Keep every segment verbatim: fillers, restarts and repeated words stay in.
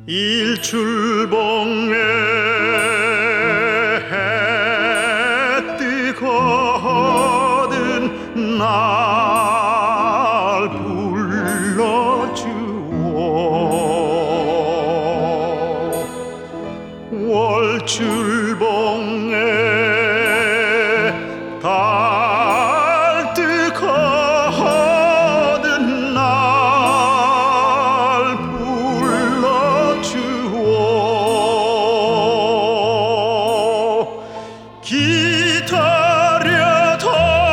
일출봉에 해 뜨거든 날 불러주오. 월출봉에 달 뜨거든 날 불러주오. 기다려도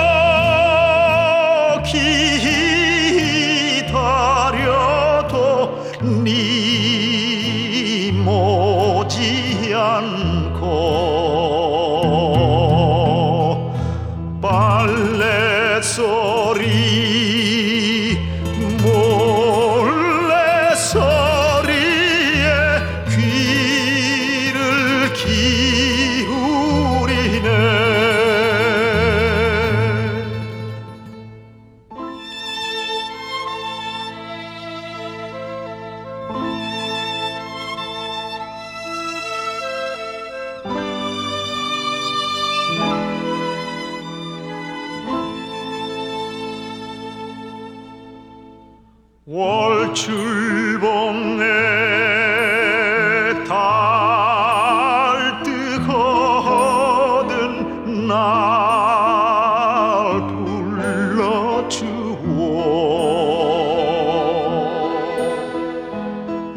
기다려도 네 못지않고 빨래 소리 몰래 소리에 귀를 기울이네. 월출봉에 달 뜨거든 날 불러주오.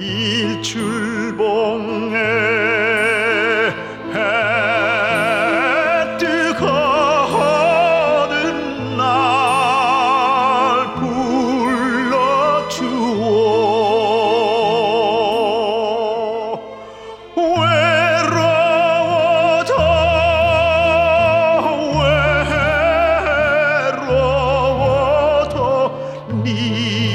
일출봉에 해 뜨거든 날 불러주오. 외로워도 외로워도 네